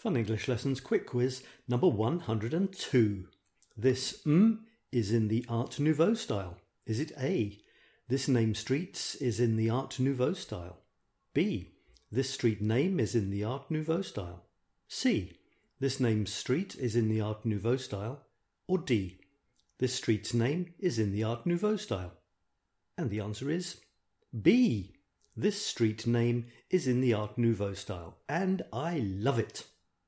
Fun English Lessons Quick Quiz number 102. This is in the Art Nouveau style. Is it A? This name streets is in the Art Nouveau style. B. This street name is in the Art Nouveau style. C. This name's street is in the Art Nouveau style. Or D. This street's name is in the Art Nouveau style. And the answer is B. This street name is in the Art Nouveau style. And I love it.